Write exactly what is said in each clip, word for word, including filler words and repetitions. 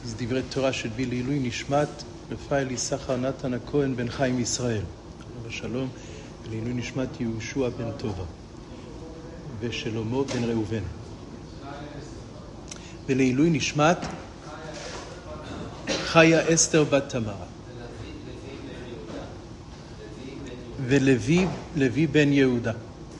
This דברי תורה should be לעילוי נשמת רפאל יששכר נתן הכהן בן חיים ישראל. שלום, לעילוי נשמת יהושע בן טובה ושלמה בן ראובן. ולעילוי נשמת חיה אסתר בת תמרה. ולוי לוי בן יהודה.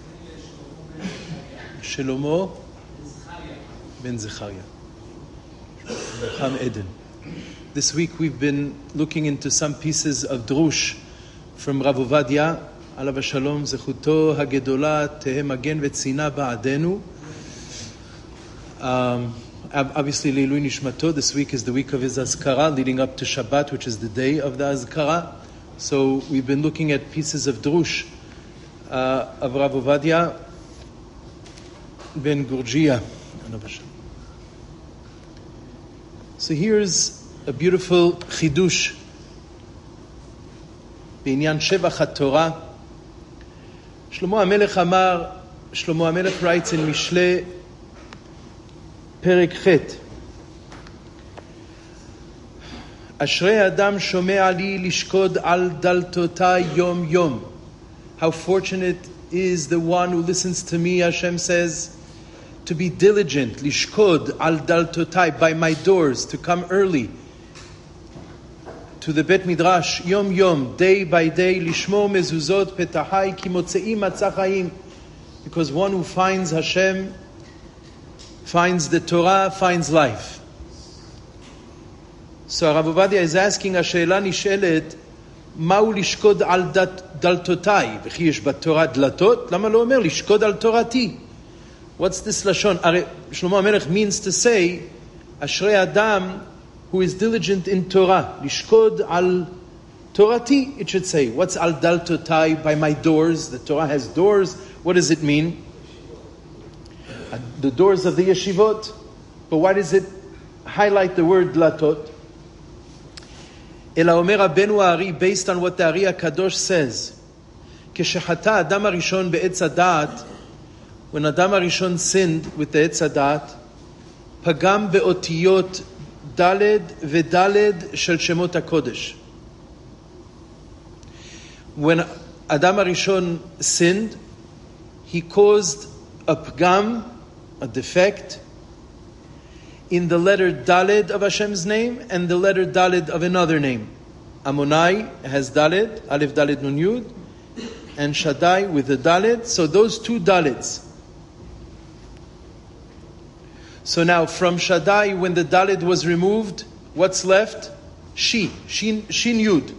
שלמה ben Zechariah. Ham Eden. This week we've been looking into some pieces of drush from Rav Ovadia, alav shalom, zechuto hagedola tehe magen vetzina ba'adenu. Um, obviously, Leilui Nishmato, this week is the week of his Azkara, leading up to Shabbat, which is the day of the Azkara. So we've been looking at pieces of drush uh, of Rav Ovadia ben Gurgia. So here's a beautiful chidush בעניין שבח התורה. שלמה המלך אמר, שלמה המלך writes in משלי פרק ח' אשרי אדם שומע לי לשקוד על דלתותי יום יום. How fortunate is the one who listens to me, Hashem says, to be diligent, lishkod al daltotai, by my doors, to come early to the Bet Midrash, yom yom, day by day, lishmo mezuzot petahai ki motzeim matzachayim, because one who finds Hashem finds the Torah, finds life. So Rav Ovadia is asking, השאלה נשאלת, מהו לשקוד על דלתותי? וכי יש בתורה דלתות? למה לא אומר לשקוד על תורתי? What's this lashon? Shlomo HaMelech means to say, Ashrei Adam who is diligent in Torah. Lishkod al Torati, it should say. What's al daltotai? By my doors. The Torah has doors. What does it mean? The doors of the yeshivot. But why does it highlight the word dlatot? Ela Omer Rabbeinu Ari, based on what the Ari HaKadosh says, Keshechata Adam HaRishon be'etz hadat, when Adam HaRishon sinned with the Etz Hadat, pagam be'otiyot daled ve'daled shel Shemot HaKodesh. When Adam HaRishon sinned, he caused a pagam, a defect, in the letter daled of Hashem's name and the letter daled of another name. Amonai has daled, Aleph daled nun yud, and Shaddai with the daled. So those two daleds. So now, from Shaddai, when the Dalet was removed, what's left? She, Shin, Shin Yud.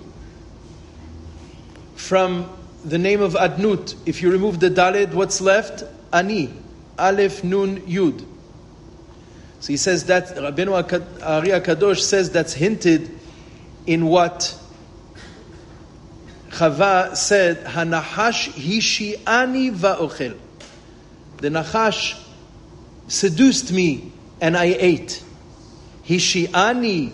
From the name of Adnut, if you remove the Dalet, what's left? Ani, Aleph Nun Yud. So he says that, Rabbeinu Ari HaKadosh says that's hinted in what Chava said, Hanahash hishi'ani va'ochel. The Nachash seduced me and I ate. Hishi'ani,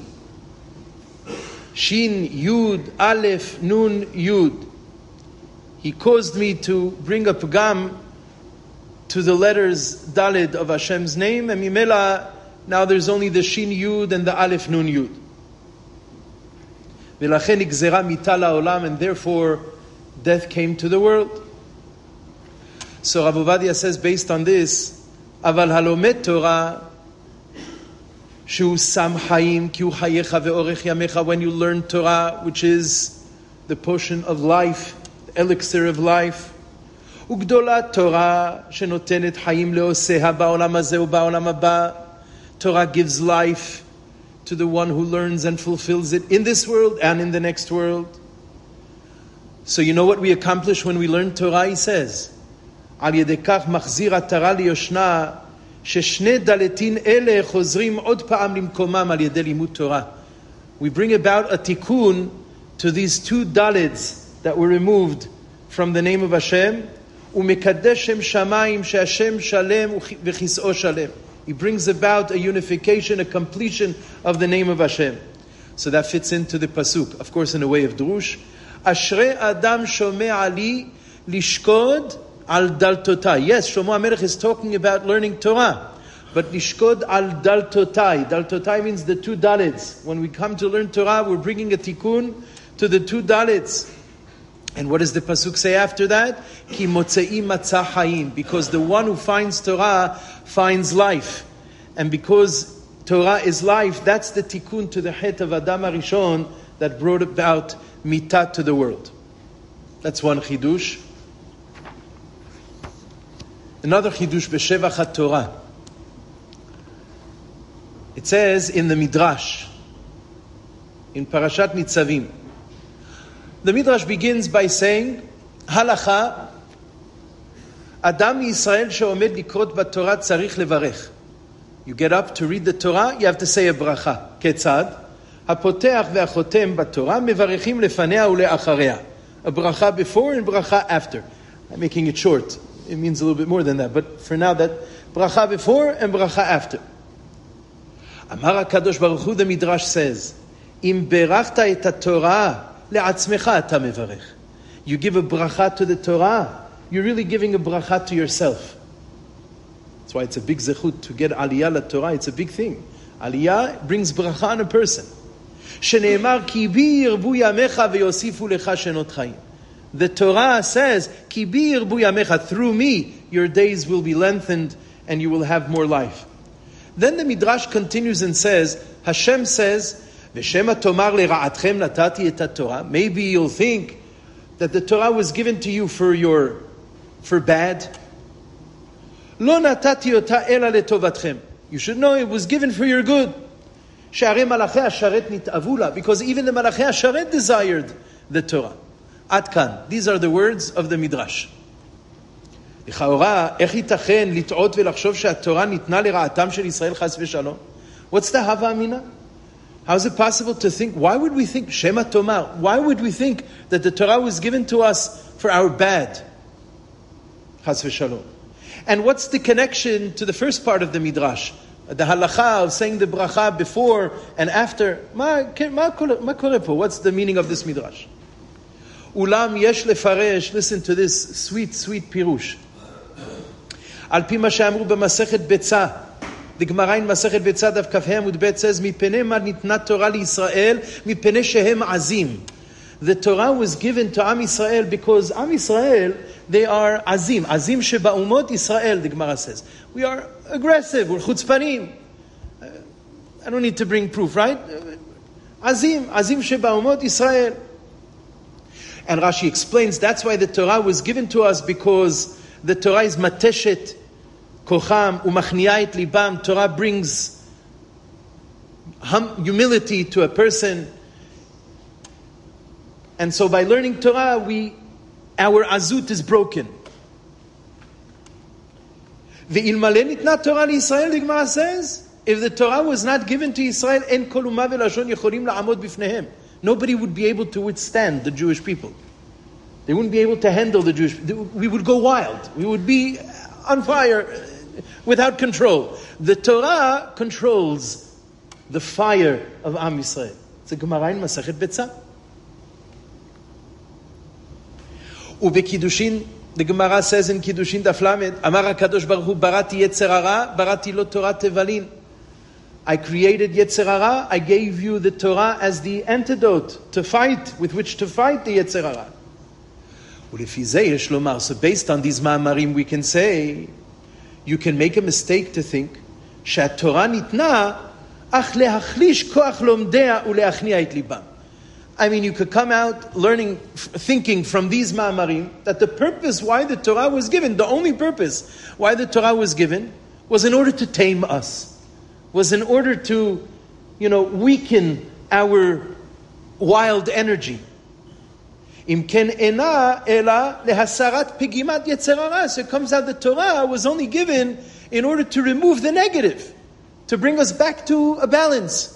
Shin Yud Aleph Nun Yud. He caused me to bring a pagam to the letters Daled of Hashem's name, and Mimela, now there's only the Shin Yud and the Aleph Nun Yud. V'lachen igzera mita la'olam, and therefore death came to the world. So Rav Ovadia says, based on this, אבל הלומד תורה שהוא שם חיים כי הוא חייך ואורך ימיך, when you learn Torah, which is the portion of life, the elixir of life, וגדולה תורה שנותנת חיים לעושיה בעולם הזה ובעולם הבא. Torah gives life to the one who learns and fulfills it in this world and in the next world. So you know what we accomplish when we learn Torah, he says, על ידי כך מחזיר עטרה ליושנה ששני דלתין אלה חוזרים עוד פעם למקומם על ידי לימוד תורה. We bring about a tikkun to these two daleds that were removed from the name of Hashem. ומקדש שם שמיים שהשם שלם וכיסאו שלם. He brings about a unification, a completion of the name of Hashem. So that fits into the pasuk, of course in a way of drush. אשרי אדם שומע לי לשקוד Al daltotai. Yes, Shlomo HaMelech is talking about learning Torah. but nishkod al daltotai. Daltotai means the two daleds. When we come to learn Torah, we're bringing a tikkun to the two daleds. And what does the pasuk say after that? Ki motzei matzah hayim. Because the one who finds Torah finds life. And because Torah is life, that's the tikkun to the het of Adam HaRishon that brought about mitah to the world. That's one chidush. Another chidush b'shevach HaTorah. It says in the Midrash, in Parashat Nitzavim, the Midrash begins by saying, Halacha, Adam Yisrael she'omed likrot b'Torah tzarich levarech. You get up to read the Torah, you have to say a bracha. Ketzad? Hapoteach ve'achotem b'Torah mevarechim lefanea ule'acharea. A bracha before and bracha after. I'm making it short. It means a little bit more than that. But for now, that bracha before and bracha after. Amar HaKadosh Baruch Hu, the Midrash says, Im berachta et ha-Torah le'atzmecha ata mevarech. You give a bracha to the Torah, you're really giving a bracha to yourself. That's why it's a big zechut to get aliyah la Torah. It's a big thing. Aliyah brings bracha on a person. Shene'emar ki bi yirbu yamecha ve'yosifu lecha shenot chayim. The Torah says, ki bi yirbu yamecha, through me, your days will be lengthened and you will have more life. Then the Midrash continues and says, Hashem says, V'shema tomar le'ra'atchem natati et ha-Torah. Maybe you'll think that the Torah was given to you for your, for bad. Lo natati ota ela letovatchem. You should know it was given for your good. She'arei malachei hasharet nit'avu la. Because even the malachei hasharet desired the Torah. Ad kan. These are the words of the Midrash. לכאורה, איך ייתכן לטעות ולחשוב שהתורה ניתנה לרעתם של ישראל חס ושלום? What's the hava amina? How is it possible to think, why would we think, Shema Tomar, why would we think that the Torah was given to us for our bad? Chas v'shalom. And what's the connection to the first part of the Midrash? The halacha of saying the bracha before and after. Ma, ma, ma kore po? What's the meaning of this Midrash? Ulam yesh lefaresh, listen to this sweet, sweet pirush. Al pi ma she'amru b'masechet Betzah. The Gemara in Masechet Betzah daf kaf he amud bet says, "Mipnei ma nitna Torah liYisrael, mipnei shehem azim." The Torah was given to Am Yisrael because Am Yisrael, they are azim. Azim sheba'umot Yisrael, the Gemara says. We are aggressive, we're chutzpanim. I don't need to bring proof, right? Azim, azim sheba'umot Yisrael. And Rashi explains that's why the Torah was given to us, because the Torah is mateshet kocham umachniya et libam. Torah brings hum, humility to a person. And so by learning Torah, we, our azut is broken. Ve'ilmale nitna Torah liYisrael, the Gemara says, if the Torah was not given to Israel, en kol umah ve'lashon yecholim la'amod bifnehem. Nobody would be able to withstand the Jewish people. They wouldn't be able to handle the Jewish people. We would go wild. We would be on fire, without control. The Torah controls the fire of Am Yisrael. It's a Gemara in Masechet Betzah. Ubekiddushin, the Gemara says in Kiddushin Daf Lamed, Amar HaKadosh Baruch Hu, barati yetzer hara, barati lo Torah tevalin. I created Yetzer Hara, I gave you the Torah as the antidote to fight, with which to fight the Yetzer Hara. So based on these ma'amarim, we can say, you can make a mistake to think, שהתורה ניתנה, אך להחליש כוח לומדיה ולהכניע את ליבם. I mean, you could come out learning, thinking from these ma'amarim, that the purpose why the Torah was given, the only purpose why the Torah was given, was in order to tame us. Was in order to, you know, weaken our wild energy. Im ken ena ela lehasarat pigimat yetzer hara. So it comes out the Torah was only given in order to remove the negative, to bring us back to a balance.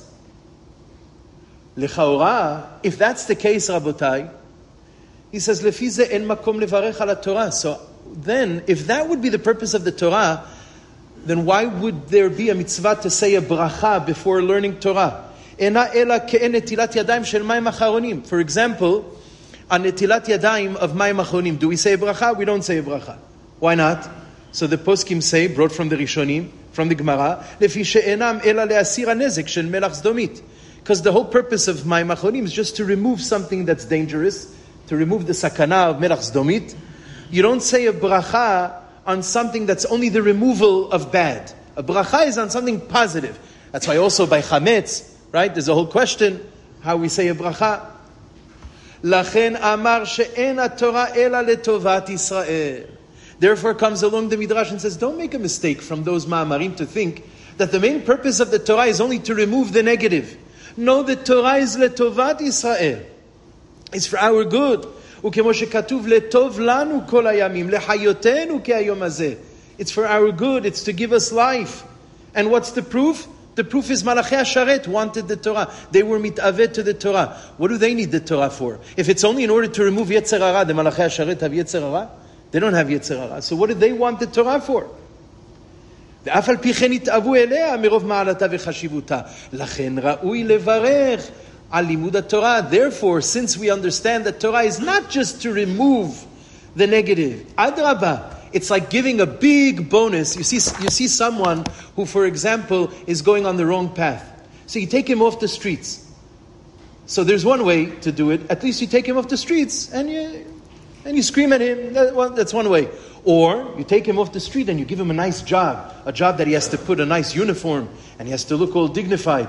Lechaora, if that's the case, Rabotai, he says lefi ze en makom levarech ala Torah. So then, if that would be the purpose of the Torah, then why would there be a mitzvah to say a bracha before learning Torah? Ena ela ke'en netilat yadayim shel mayim acharonim. For example, on netilat yadayim of mayim acharonim, do we say a bracha? We don't say a bracha. Why not? So the poskim say, brought from the Rishonim, from the Gemara, לפי שאינם אלא להסיר הנזק של מלח סדומית. Because the whole purpose of mayim achronim is just to remove something that's dangerous, to remove the sakana of melach sdomit. You don't say a bracha on something that's only the removal of bad. A bracha is on something positive. That's why also by chametz, right? There's a whole question how we say a bracha. Lachen amar she'en haTorah ela letovat Yisrael. Therefore comes along the Midrash and says, don't make a mistake from those ma'amarim to think that the main purpose of the Torah is only to remove the negative. No, the Torah is letovat Israel. It's for our good. וכמו שכתוב לטוב לנו כל הימים, לחיותנו כהיום הזה. It's for our good. It's to give us life. And what's the proof? The proof is Malachi Asharet wanted the Torah. They were mitaveh to the Torah. What do they need the Torah for? If it's only in order to remove Yetzer Hara, the Malachi Asharet have Yetzer Hara? They don't have Yetzer Hara. So what do they want the Torah for? ואף על פי כן התאהבו אליה מרוב מעלתה וחשיבותה. לכן ראוי לברך על לימוד התורה. Therefore, since we understand that Torah is not just to remove the negative, adrabah, it's like giving a big bonus. You see, you see someone who, for example, is going on the wrong path. So you take him off the streets. So there's one way to do it. At least you take him off the streets and you and you scream at him. That, well, that's one way. Or you take him off the street and you give him a nice job. A job that he has to put a nice uniform and he has to look all dignified.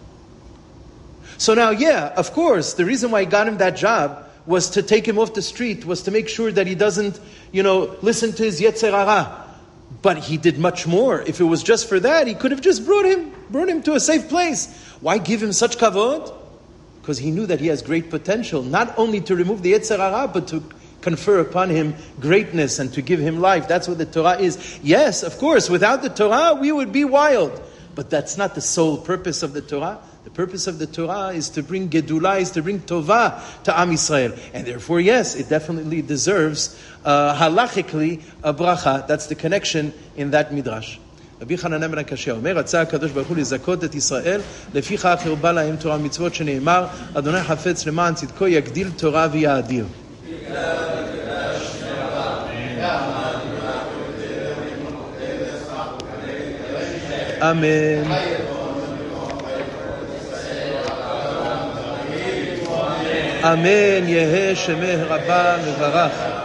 So now, yeah, of course, the reason why I got him that job was to take him off the street, was to make sure that he doesn't, you know, listen to his Yetzer Hara. But he did much more. If it was just for that, he could have just brought him, brought him to a safe place. Why give him such kavod? Because he knew that he has great potential, not only to remove the Yetzer Hara, but to confer upon him greatness and to give him life. That's what the Torah is. Yes, of course, without the Torah, we would be wild. But that's not the sole purpose of the Torah. The purpose of the Torah is to bring Gedulah, is to bring Tovah to Am Yisrael. And therefore, yes, it definitely deserves, uh, halachically, a bracha. That's the connection in that midrash. רבי חנניה בן הקשיא אומר, רצה הקדוש ברוך הוא לזכות את ישראל, לפיכך הרבה להם תורה ומצוות שנאמר, אדוני חפץ למען צדקו יגדיל תורה ויאדיר. אמן. אמן, יהא שמך רבה מברך.